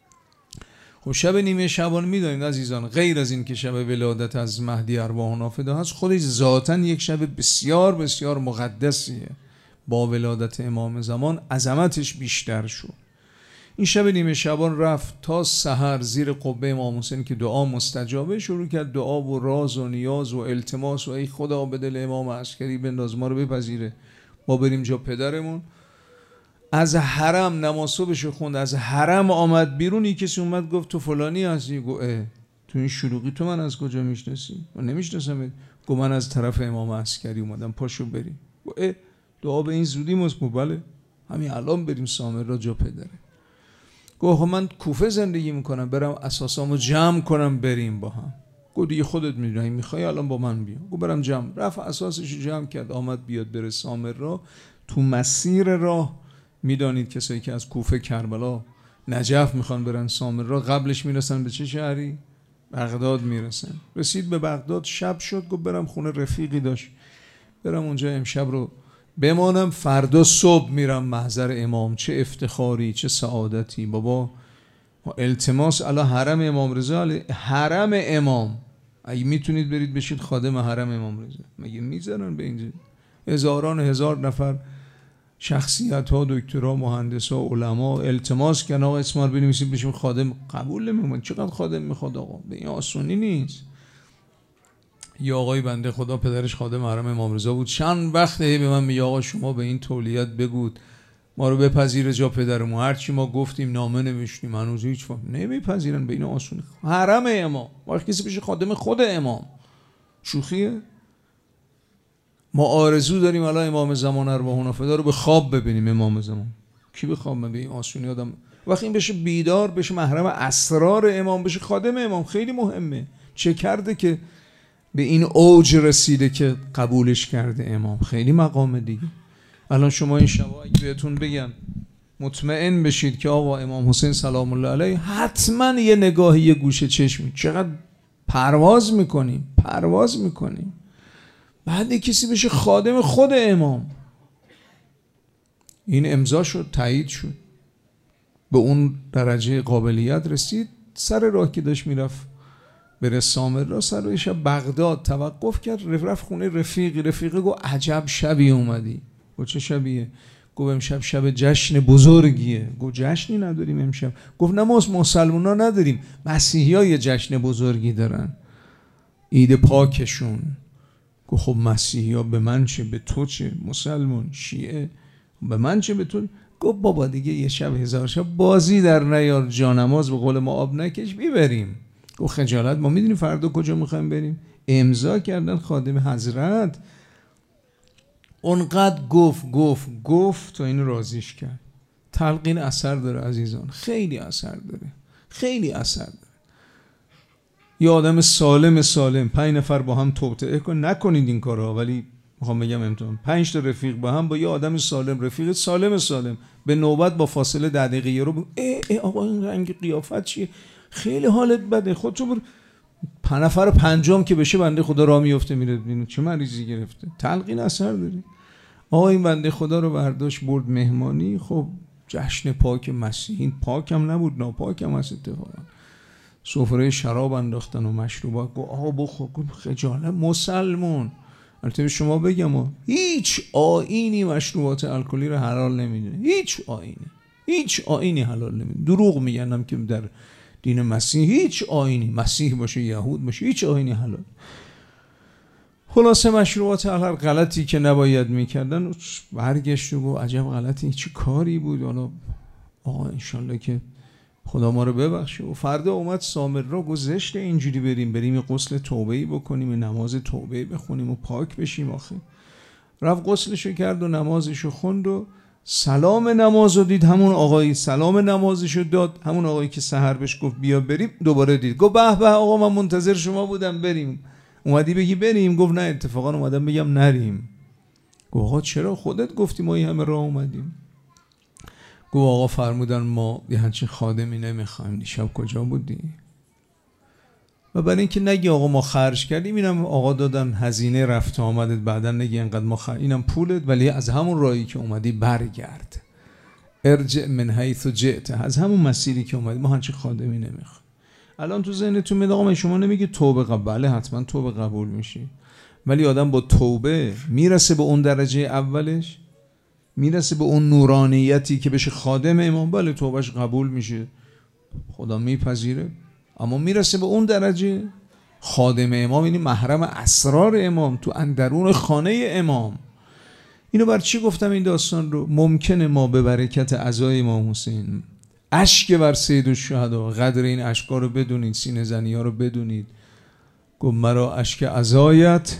خب شب نیمه شعبان میدونید عزیزان، غیر از این که شب ولادت از مهدی ارواحنا فدا هست، خودش ذاتاً یک شب بسیار بسیار مقدسیه. با ولادت امام زمان عظمتش بیشتر شد. این شب نیمه شعبان رفت تا سحر زیر قبه امام حسین که دعا مستجابه، شروع کرد دعا و راز و نیاز و التماس و ای خدا به دل امام عسکری بنداز، ما رو بپذیره، ما بریم جا پدرمون. از حرم نماز صبحشو خوند، از حرم آمد بیرون، یک کسی اومد گفت تو فلانی هستی؟ گفت اه تو این شلوغی تو من از کجا میشناسی؟ من نمیشناسم. گفت من از طرف امام عسکری اومدم، پاشو بریم. گفت اه دعا به این زودی مزمو؟ بله همین الان بریم سامرا جا پدره. گفت من کوفه زندگی میکنم، برم اساسامو جمع کنم بریم با هم. گفت دیگه خودت میدونی، میخوای الان با من بیا. گفت برم جمع. رفت اساسش جمع کرد، آمد بیاد بره سامرا. تو مسیر راه میدانید کسایی که از کوفه کربلا نجف میخوان برن سامرا قبلش میرسن به چه شهری؟ بغداد میرسن. رسید به بغداد، شب شد، گفت برم خونه رفیقی داشت، برم اونجا امشب رو بمانم، فردا صبح میرم محضر امام. چه افتخاری، چه سعادتی. بابا التماس الا حرم امام رضا علیه، حرم امام، اگه میتونید برید بشید خادم حرم امام رضا. مگه میذارن به اینجا هزاران هزار نفر شخصیت ها، دکترها، مهندس ها، علما التماس کردن آقا اسمار بنویسید بشیم خادم؟ قبول نمیکنن. چقدر خادم میخواد آقا؟ به این آسونی نیست. یا آقای بنده خدا پدرش خادم حرم امام رضا بود، چند وقته به من میگه آقا شما به این تولیت بگود ما رو بپذیره جا پدرمون، هرچی ما گفتیم نامه نوشتیم هنوز هیچ فهم نمیپذیرن. به این آسونی حرم امام، وقتی کسی بشه خادم خود امام شوخیه؟ ما آرزو داریم الان امام زمان ارواحنا فدا رو به خواب ببینیم. امام زمان کی به خواب؟ به این آسونی آدم وقتی این بشه بیدار بشه، محرم اسرار امام بشه، خادم امام. خیلی مهمه. چه کرده که به این اوج رسیده که قبولش کرده امام؟ خیلی مقام دیگه. الان شما این شبا اگه بهتون بگن مطمئن بشید که آقا امام حسین سلام الله علیه، حتما یه نگاهی یه گوشه چشمی. چقدر پرواز میکنیم پرواز میکنیم. بعد کسی بشه خادم خود امام، این امضا شد، تایید شد، به اون درجه قابلیت رسید. سر راه که داشت میرفت بره سامرا، سر راه شب بغداد توقف کرد، رفت خونه رفیقی. رفیقی گفت عجب شبی اومدی. گفت چه شبیه؟ گفت امشب شب جشن بزرگیه. گفت جشنی نداریم امشب. گفت نه ما مسلمان ها نداریم، مسیحی ها یه جشن بزرگی دارن، عید پاکشون. گفت خب مسیحی ها به من چه، به تو چه؟ مسلمان شیعه به من چه به تو؟ گفت بابا دیگه یه شب هزار شب بازی در نیار، جانماز به قول ما آب نکش، بیبریم. گفت خجالت، ما میدونیم فردا کجا میخوایم بریم. امضا کردن خادم حضرت. اونقدر گفت گفت گفت تا اینو راضیش کرد. تلقین اثر داره عزیزان، خیلی اثر داره، خیلی اثر داره. یه آدم سالم سالم پنج نفر با هم توطئه کن، نکنید این کارها، ولی میخوام بگم امتحان پنج تا رفیق با هم با یه آدم سالم، رفیق سالم سالم به نوبت با فاصله ده دقیقه یه رو ای ای آقا این رنگ قیافت چیه، خیلی حالت بده، خودتو بر پنج نفر پنجم که بشه بنده خدا راه میفته میره ببینه چه مریضی گرفته. تلقین اثر داره. آقا این بنده خدا رو برداشت برد مهمانی. خب جشن پاک مسیح، این پاک هم نبود ناپاک هم هست اتفاقا. سفره شراب انداختن و مشروبات. گفت آقا بخور. خجالت مسلمون. البته شما بگم هیچ آیینی مشروبات الکلی رو حلال نمیدونه، هیچ آیینی، هیچ آیینی حلال نمیدونه. دروغ میگنم که در دین مسیح هیچ آیینی، مسیح باشه یهود باشه، هیچ آیینی حلال. خلاصه مشروبات هر غلطی که نباید میکردن برگشت و گفت عجب غلطی، چه کاری بود. حالا آقا انشالله که خدا ما رو ببخشه. و فردا اومد سامر را گذشت اینجوری بریم بریم غسل توبه‌ای بکنیم، نماز توبه بخونیم و پاک بشیم. آخه رفت غسلشو کرد و نمازشو خوند و سلام نمازو دید. همون آقایی سلام نمازشو داد، همون آقایی که سحر بهش گفت بیا بریم، دوباره دید گفت به به آقا من منتظر شما بودم، بریم. اومدی بگی بریم؟ گفت نه اتفاقا اومدم بگم نریم. گفت آقا چرا؟ خودت گفتی ما این همه راه اومدیم. گفت آقا فرمودن ما یه همچین خادمی نمیخوایم. دیشب کجا بودی؟ و برای اینکه نگی آقا ما خرج کردیم، اینم آقا دادن هزینه رفت آمدت، بعدا نگی اینقدر ما خرج، اینم پولت، ولی از همون راهی که اومدی برگرد. ارجع من حیث جئت، از همون مسیری که اومدی. ما همچین خادمی نمیخوایم. الان تو ذهنتون میاد آقا شما نمیگی توبه قبول؟ بله حتما توبه قبول میشه، ولی آدم با توبه میرسه به اون درجه اولش، میرسه به اون نورانیتی که بشه خادم امام. بله توبهش قبول میشه، خدا میپذیره، اما میرسه به اون درجه خادم امام، یعنی محرم اسرار امام، تو اندرون خانه امام. اینو بر چی گفتم این داستان رو؟ ممکنه ما به برکت عزای امام حسین اشک بر سید الشهدا، قدر این اشکا رو بدونید، سینه زنی ها رو بدونید. گفت مرا اشک عزایت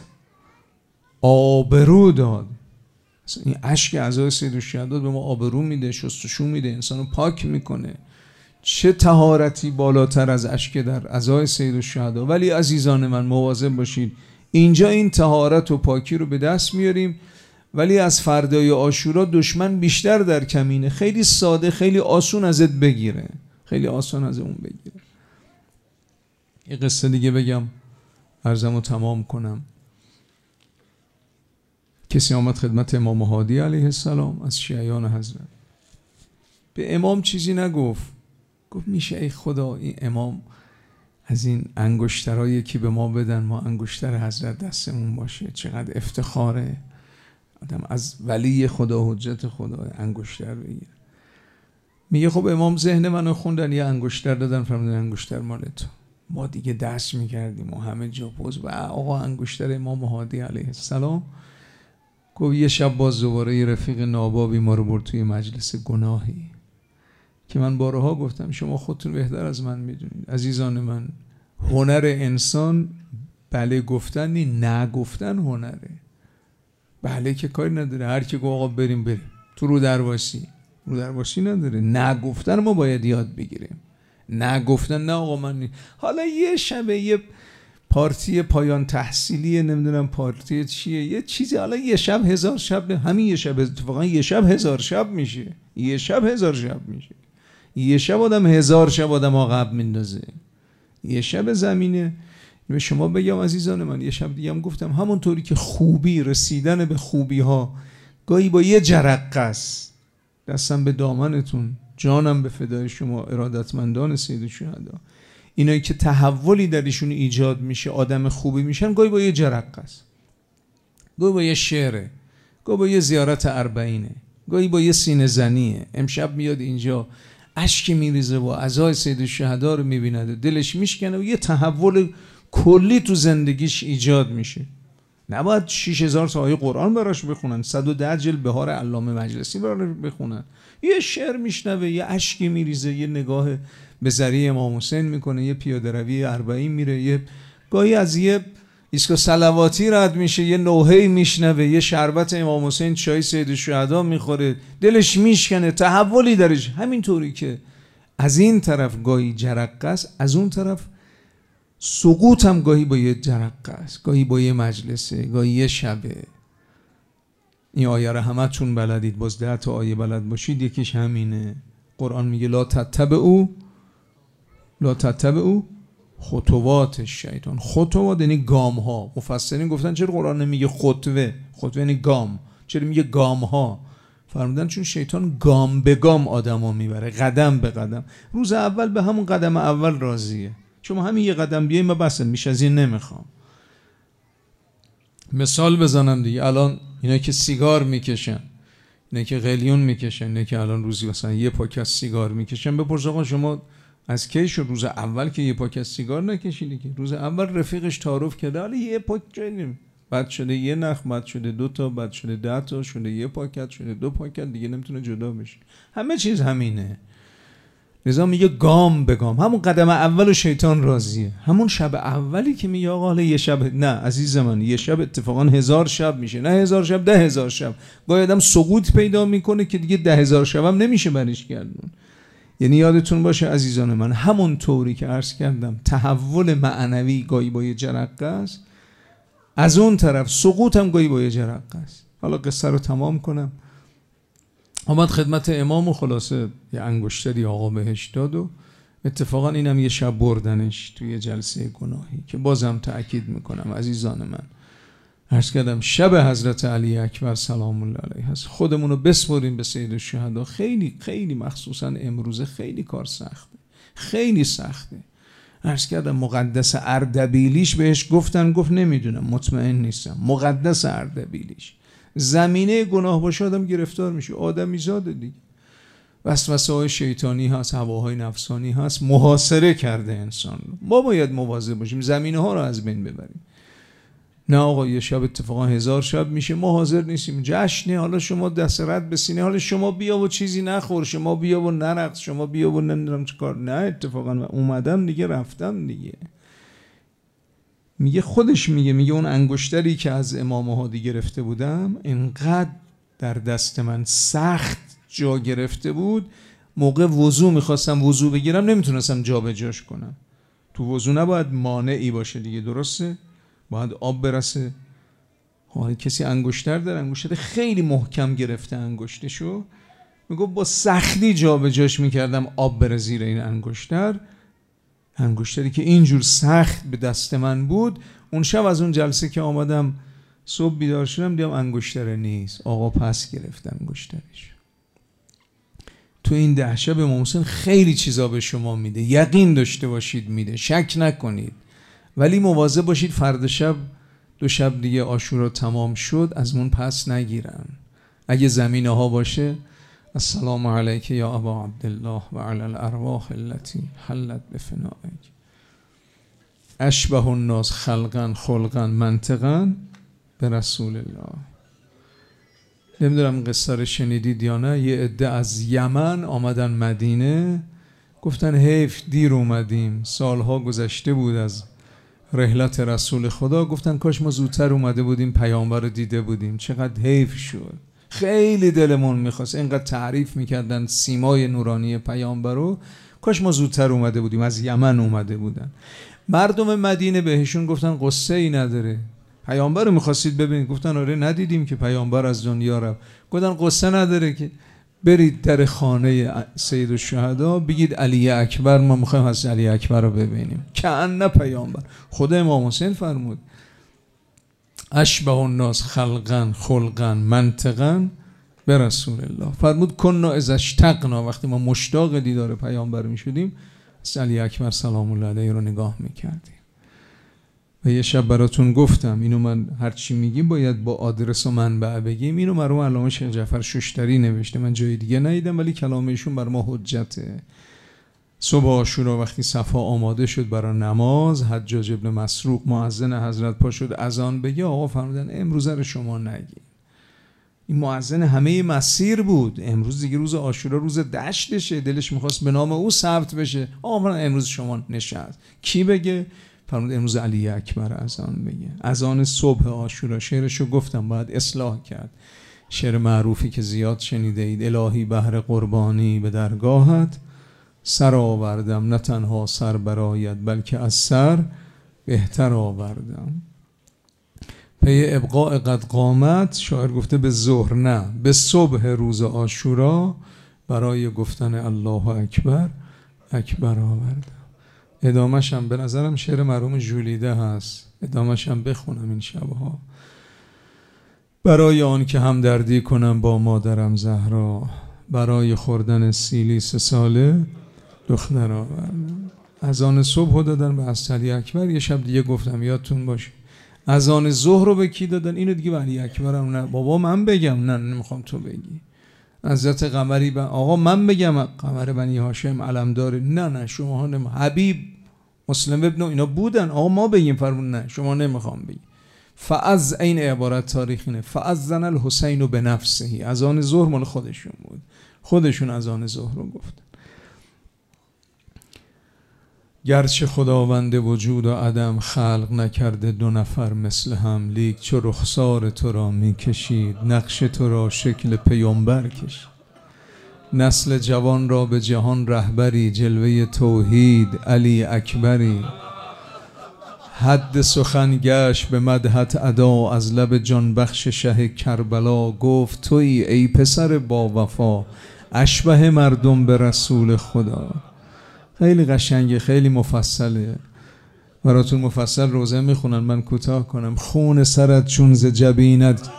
آبرو داد. این اشک عزای سید الشهدا به ما آبرو میده، شستشو میده، انسانو پاک میکنه. چه طهارتی بالاتر از اشک در عزای سید الشهدا. ولی عزیزان من مواظب باشید، اینجا این طهارت و پاکی رو به دست میاریم، ولی از فردای عاشورا دشمن بیشتر در کمینه. خیلی ساده، خیلی آسون ازت بگیره، خیلی آسون از اون بگیره. یه قصه دیگه بگم عرضمو تمام کنم. کسی آمد خدمت امام هادی علیه السلام از شیعیان حضرت، به امام چیزی نگفت. گفت میشه ای خدا این امام از این انگشترهایی که به ما بدن، ما انگشتر حضرت دستمون باشه، چقدر افتخاره آدم از ولی خدا، حجت خدا انگشتر بگیره. میگه خب امام ذهن منو خوندن، یه انگشتر دادن، فرمودن انگشتر مال تو. ما دیگه دست میکردیم و همه جا پوز و آقا انگشتر امام هادی علیه السلام. گفت یه شب باز دوباره یه رفیق نابابی ما رو برد توی مجلس گناهی که من بارها گفتم، شما خودتون بهتر از من میدونید عزیزان من، هنر انسان بله گفتن نی، نه گفتن هنره. بله که کاری نداره، هر کی گفت آقا بریم بریم تو رو درواسی، رو درواسی نداره. نه گفتن ما باید یاد بگیریم. نه گفتن نه آقا من نی. حالا یه شبه یه پارتی پایان تحصیلی، نمیدونم پارتی چیه، یه چیزی، حالا یه شب هزار شب، همین یه شب اتفاقا یه شب هزار شب میشه، یه شب هزار شب میشه. یه شب آدم هزار شب آدم عقب میندازه. یه شب زمینه. به شما بگم عزیزان من، یه شب دیگه هم گفتم، همونطوری که خوبی، رسیدن به خوبی ها گاهی با یه جرقه است. دستم به دامنتون، جانم به فدای شما ارادتمندان سید الشهدا. اینایی که تحولی درشون ایجاد میشه، آدم خوبی میشن، گاهی با یه جرقه است، گاهی با یه شعره، گاهی با یه زیارت اربعینه، گاهی با یه سینه زنیه. امشب میاد اینجا اشک میریزه و عزای سید الشهدا رو میبیند و دلش میشکنه و یه تحول کلی تو زندگیش ایجاد میشه. نباید شش هزار تا آیه قرآن براش بخونن، صد و ده جلد بهار علامه مجلسی براش بخونن. یه شعر میشنوه، یه اشکی میریزه، یه نگاه به ذریع امام حسین میکنه، یه پیاده روی اربعین میره، یه گاهی از یه ایسکا صلواتی رد میشه، یه نوحه‌ای میشنوه، یه شربت امام حسین چای سید الشهدا میخوره، دلش میشکنه، تحولی درش. همینطوری که از این طرف گاهی جرقه است، از اون طرف سقوط هم گاهی با یه جرقه است، گاهی با یه مجلسه، گاهی یه شبه. این آیه رو همه چون بلدید، باز ده تا آیه بلد باشید، یکیش همینه. قرآن میگه لا تتبعوا لا تتبعوا خطوات شیطان. خطوات یعنی گام ها. مفسرین گفتن چرا قرآن نمیگه خطوه؟ خطوه یعنی گام، چرا میگه گام ها؟ فرمودن چون شیطان گام به گام آدمو میبره، قدم به قدم. روز اول به همون قدم اول راضیه. شما همین یه قدم بیایی ما بسه، میشه از این نمیخوام. مثال بزنم دیگه، الان اینا که سیگار میکشن، اینا که قلیون میکشن، اینا که الان روزی مثلا یه پاکت سیگار میکشن، بپرس آقا شما از کی شد روز اول که یه پاکت سیگار نکشیدی؟ که روز اول رفیقش تعارف کرده حالا یه پاکت، بعد شده یه نخ، بعد شده دو تا، بعد شده ده تا، شده یه پاکت، شده دو پاکت، دیگه نمیتونه جدا بشه. همه چیز همینه. لذا میگه گام به گام. همون قدم اول و شیطان راضیه. همون شب اولی که میگه آقا حالا یه شب، نه عزیز من، یه شب اتفاقا هزار شب میشه، نه هزار شب، ده هزار شب. گاهی آدم سقوط پیدا میکنه که دیگه ده هزار شب هم نمیشه برش گردون. یعنی یادتون باشه عزیزان من، همون طوری که عرض کردم تحول معنوی گاهی با یه جرقه است، از اون طرف سقوط هم گاهی با یه جرقه است. حالا قصه رو تمام کنم. آمد خدمت امام و خلاصه یه انگشتری آقا بهش داد و اتفاقا اینم یه شب بردنش توی جلسه گناهی که بازم تأکید میکنم عزیزان من، عرض کردم شب حضرت علی اکبر سلام الله علیه هست. خودمون رو بسپریم به سید الشهدا. خیلی خیلی مخصوصا امروزه خیلی کار سخته، خیلی سخته. عرض کردم مقدس اردبیلیش بهش گفتن، گفت نمیدونم، مطمئن نیستم. مقدس اردبیلیش زمینه گناه باشه آدم گرفتار میشه، آدمی زاده دیگه. وسوسه های شیطانی هست، هواهای نفسانی هست، محاصره کرده انسان رو. ما باید مواظب باشیم زمینه ها رو از بین ببریم. نه آقا یه شب اتفاقا هزار شب میشه، ما حاضر نیستیم. جشنه، حالا شما دست رد به سینه، حالا شما بیا و چیزی نخور، شما بیا و نرقص، شما بیا و نمیدونم چه کار. نه اتفاقا اومدم دیگه، رفتم دیگه. میگه خودش میگه میگه اون انگشتری که از امام هادی گرفته بودم اینقدر در دست من سخت جا گرفته بود، موقع وضو میخواستم وضو بگیرم نمیتونستم جا به جاش کنم. تو وضو نباید مانعی باشه دیگه، درسته؟ باید آب برسه. حالا کسی انگشتر داره، انگشتر خیلی محکم گرفته انگشتشو، میگه با سختی جا به جاش میکردم آب بره زیر این انگشتر. انگشتری که اینجور سخت به دست من بود. اون شب از اون جلسه که آمدم صبح بیدار شدم دیدم انگشتر نیست. آقا پس گرفت انگشترش. تو این ده شب امام حسین خیلی چیزا به شما میده، یقین داشته باشید میده، شک نکنید. ولی مواظب باشید فردا شب، دو شب دیگه عاشورا تمام شد، از مون پس نگیرن. اگه زمینه ها باشه السلام علیک یا ابا عبدالله و علی الارواح التي حلت بفنائک اشبه الناس خلقا خلقا منطقا به رسول الله. نمیدونم قصه رو شنیدید یا نه. یه عده از یمن آمدن مدینه، گفتن حیف دیر اومدیم، سالها گذشته بود از رحلت رسول خدا، گفتن کاش ما زودتر اومده بودیم پیامبر رو دیده بودیم، چقدر حیف شد. خیلی دلمون میخواست، اینقدر تعریف میکردن سیمای نورانی پیامبر رو، کاش ما زودتر اومده بودیم. از یمن اومده بودن. مردم مدینه بهشون گفتن قصه ای نداره، پیامبر رو میخواستید ببینید؟ گفتن آره ندیدیم که پیامبر از دنیا رفت. گفتن قصه نداره که برید در خانه سید الشهدا بگید علی اکبر، ما میخوایم از علی اکبر رو ببینیم. که ان پیامبر خود امام حسین فرمود اشبه الناس خلقا خلقا منطقا به رسول الله. فرمود کنا اذا اشتقنا، وقتی ما مشتاق دیدار پیامبر میشدیم از علی اکبر سلام الله علیه رو نگاه میکردیم. و یه شب براتون گفتم اینو، من هرچی میگیم باید با آدرس و منبع بگیم. اینو مرحوم علامه شیخ جعفر ششتری نوشته، من جای دیگه ندیدم، ولی کلام ایشون بر ما حجته. صبح عاشورا وقتی صفا آماده شد برای نماز، حجاج ابن مسروق مؤذن حضرت پا شد اذان بگه، آقا فرمودن امروز رو شما نگی. این مؤذن همه مسیر بود، امروز دیگه روز عاشورا روز دشتشه، دلش میخواست به نام او ثبت بشه. آقا امروز شما نشست. کی بگه؟ فرمود امروز علی اکبر اذان بگه. اذان صبح عاشورا. شعرشو گفتم باید اصلاح کرد. شعر معروفی که زیاد شنیده اید: الهی بهر قربانی به درگاهت، سر آوردم نه تنها سر برایت بلکه از سر بهتر آوردم. پی ابقاء قد قامت، شاعر گفته به ظهر نه، به صبح روز عاشورا برای گفتن الله اکبر اکبر آوردم. ادامهش هم به نظرم شعر مرحوم ژولیده هست، ادامهش هم بخونم این شبها. برای آن که همدردی کنم با مادرم زهرا، برای خوردن سیلی سه ساله دختر آوردم. اذان صبح دادن به علی اکبر. یه شب دیگه گفتم یادتون باشه اذان ظهر رو به کی دادن؟ اینو دیگه به علی اکبرم نه. بابا من بگم؟ نه نمیخوام تو بگی. حضرت قمری ب... آقا من بگم قمر بنی هاشم علمدار؟ نه نه شما ها نمی... حبیب مسلم ابن اینا بودن، آقا ما بگیم؟ فرمون نه شما نمیخوام بگی. فاز این عبارت تاریخینه، فاذن الحسین بنفسه. اذان ظهر مال خودشون بود، خودشون اذان ظهر رو گفتن. گرچه خداوند وجود و عدم خلق نکرده دو نفر مثل هم، لیک چو رخسار تو را می کشید نقش تو را شکل پیامبر کشید. نسل جوان را به جهان رهبری، جلوه توحید علی اکبری. حد سخن گشت به مدحت ادا، از لب جان بخش شه کربلا. گفت تویی ای پسر با وفا، اشبه مردم به رسول خدا. خیلی قشنگه، خیلی مفصله، براتون مفصل روزه میخونن، من کوتاه کنم. خون سرت چون ز جبینت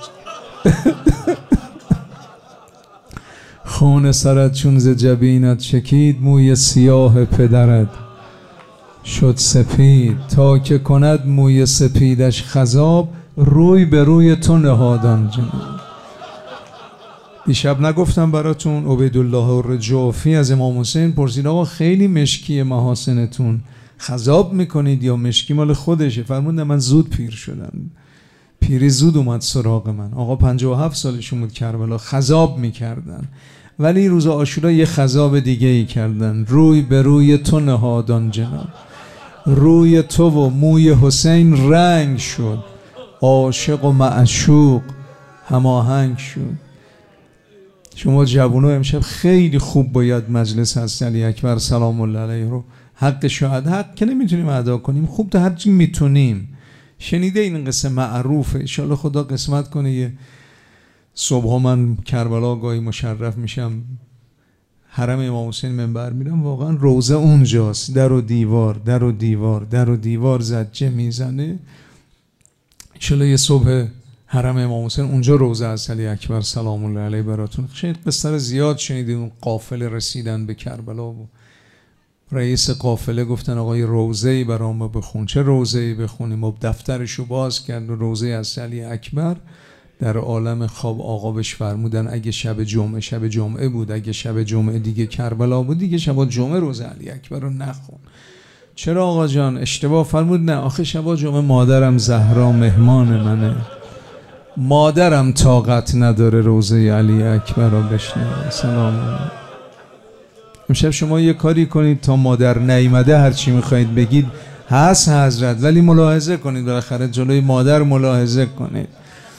خون سرت چون ز جبینت چکید، موی سیاه پدرت شد سپید. تا که کند موی سپیدش خضاب، روی به روی تو نهادان جناب. دیشب نگفتم براتون عبیدالله الرجافی از امام حسین پرسید آقا خیلی مشکی محاسنتون، خضاب میکنید یا مشکی مال خودشه؟ فرمودن من زود پیر شدم، پیری زود اومد سراغ من. آقا پنجاه و هفت سالشون بود کربلا، خضاب میکردن، ولی روز عاشورا یه خضاب دیگه ای کردن. روی به روی تو نهادان جناب. روی تو و موی حسین رنگ شد، عاشق و معشوق هماهنگ شد. شما جوونا امشب خیلی خوب باید مجلس از علی اکبر سلام الله علیه رو حق شاهد حق که نمیتونیم ادا کنیم، خوب تا هرچی میتونیم. شنیده این قصه معروفه، انشالله خدا قسمت کنه یه صبح من کربلا گاهی مشرف میشم، حرم امام حسین منبر میرم، واقعا روزه اونجاست، در و دیوار در و دیوار در و دیوار زجه میزنه. انشالله یه صبح حرم امام حسین اونجا روزه از علی اکبر سلام الله علیه براتون. شاید بستر زیاد شنیدیم اون قافله رسیدن به کربلا و رئیس قافله گفتن آقای روزه‌ای برام بخون. چه روزه‌ای بخونیم؟ و دفترشو باز کرد و روزه از علی اکبر. در عالم خواب آقا بهش فرمودن اگه شب جمعه، شب جمعه بود، اگه شب جمعه دیگه کربلا بود، دیگه شب جمعه روزه علی اکبر رو نخون. چرا آقا جان اشتباه؟ فرمود نه آخه شب جمعه مادرم زهرا مهمان منه، مادرم طاقت نداره روزه علی اکبر رو بشنوه. سلام علیکم. امشب شما یه کاری کنید تا مادر نیامده هر چی میخواید بگید هست حضرت، ولی ملاحظه کنید، بالاخره جلوی مادر ملاحظه کنید.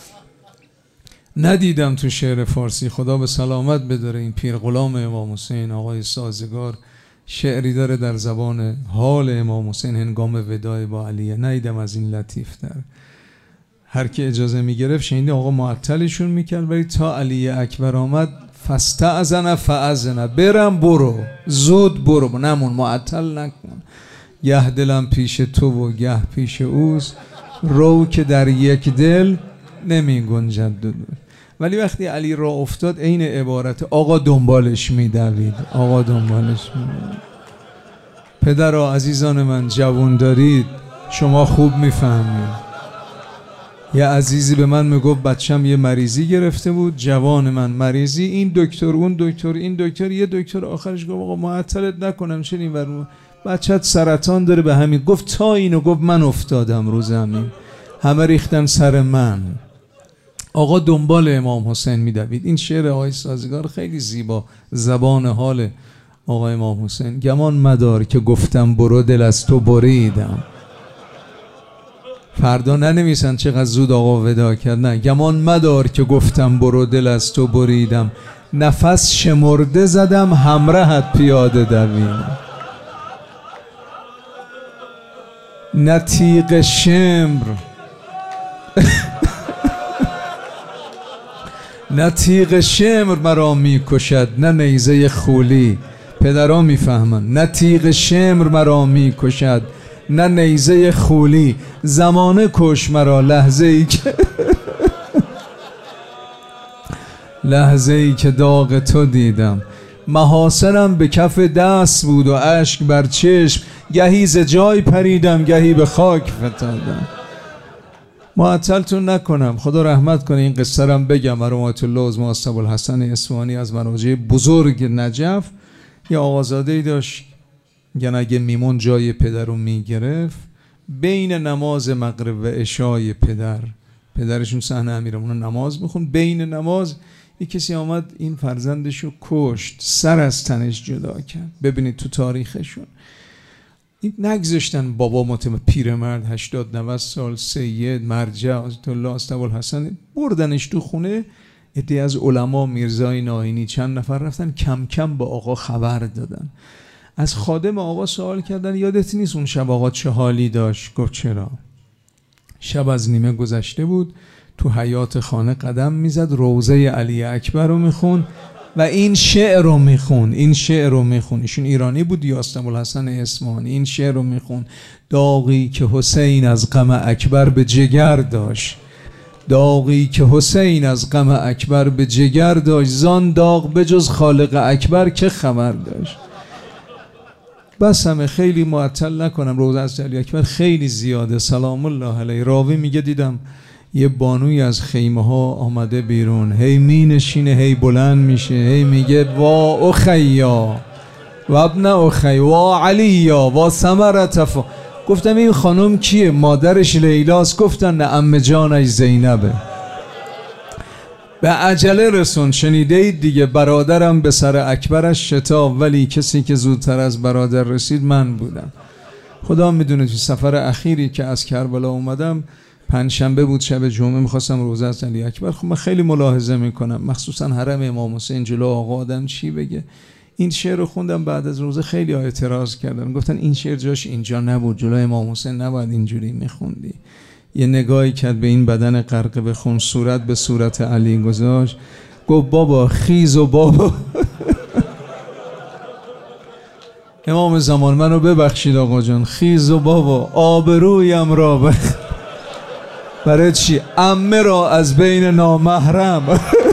ندیدم تو شعر فارسی، خدا به سلامت بداره، این پیر غلام امام حسین آقای سازگار شعری داره در زبان حال امام حسین هنگام وداع با علیه، ندیدم از این لطیف تر. هر کی اجازه میگرفت شنیدی آقا معطلشون میکرد، ولی تا علی اکبر آمد فاستأذن فأذن، برم برو، زود برو، نمون، معطل نکن. گه دلم پیش تو و گه پیش اوست، رو که در یک دل نمی گنجد دو. ولی وقتی علی را افتاد عین عبارت آقا دنبالش میدوید، آقا دنبالش میدوید. پدر و عزیزان من جوان دارید، شما خوب میفهمید. یه عزیزی به من میگفت بچم یه مریضی گرفته بود، جوان من مریضی، این دکتر اون دکتر این دکتر، یه دکتر آخرش گفت آقا معطلت نکنم چه این ور بچت سرطان داره به همین. گفت تا اینو گفت من افتادم رو زمین، همه ریختن سر من. آقا دنبال امام حسین میدوید. این شعر آقای سازگار خیلی زیبا، زبان حال آقای امام حسین. گمان مدار که گفتم برو دل از تو بریدم. فردا ننویسن چقدر زود آقا ودا کرد، نه، گمان مدار که گفتم برو دل از تو بریدم، نفس شمرده زدم همراهت پیاده دویدم. نه تیغ شمر نه تیغ شمر مرا می کشد، نه نیزه خولی. پدرها میفهمن. نه تیغ شمر مرا می کشد، نه نیزه خولی. زمانه کش مرا لحظه ای که لحظه ای که داغ تو دیدم. محاسنم به کف دست بود و اشک بر چشم، گهی ز جای پریدم گهی به خاک فتادم. معطلتون نکنم، خدا رحمت کنه. این قصه رم بگم. مرحومت الله عظما ابوالحسن اصفهانی از مراجع بزرگ نجف یه آقازاده‌ای داشت، میگن اگه میمون جای پدر رو میگرفت، بین نماز مغرب و عشای پدر پدرشون صحنه امیرالمومنین نماز میخون، بین نماز یه کسی آمد این فرزندشو کشت، سر از تنش جدا کرد. ببینید تو تاریخشون این نگذاشتن بابا متم پیرمرد هشتاد نود سال سید مرجع حضرت الله ابوالحسن، بردنش تو خونه. عده از علما میرزای ناینی چند نفر رفتن کم کم با آقا خبر دادن. از خادم آقا سوال کردن یادت نیست اون شب آقا چه حالی داشت؟ گفت چرا؟ شب از نیمه گذشته بود، تو حیاط خانه قدم میزد، روضه علی اکبر رو میخون و این شعر رو میخون. این شعر رو میخون. ایشون ایرانی بود، یاسر ابوالحسن اصفهانی. این شعر رو میخون: داغی که حسین از غم اکبر به جگر داشت، داغی که حسین از غم اکبر به جگر داشت، زان داغ بجز خالق اکبر که خبر داشت. بس همه، خیلی معطل نکنم. روضه از علی اکبر خیلی زیاده سلام الله علیه. راوی میگه دیدم یه بانوی از خیمه ها آمده بیرون، هی می نشینه هی بلند میشه، هی میگه وا اخیا و ابن اخی و علیا و ثمرة ف. گفتم این خانم کیه؟ مادرش لیلاست. گفتن نه، عمه جانش زینبه. به عجله رسون. شنیده اید دیگه، برادرم به سر اکبرش شتاب، ولی کسی که زودتر از برادر رسید من بودم. خدا میدونه تو سفر اخیری که از کربلا اومدم، پنجشنبه بود، شب جمعه میخواستم روزه از علی اکبر. خب من خیلی ملاحظه میکنم، مخصوصا حرم امام حسین، جلو آقا آدم چی بگه. این شعر رو خوندم بعد از روزه، خیلی ها اعتراض کردن، گفتن این شعر جاش اینجا نبود، جلو امام حسین نباید اینجوری میخوندی. یه نگاهی کرد به این بدن غرق به خون، صورت به صورت علی گذاشت، گفت بابا خیز و بابا امام زمان منو ببخشید آقا جان، خیز و بابا آبرویم را بخ. برای چی؟ عمه را از بین نامحرم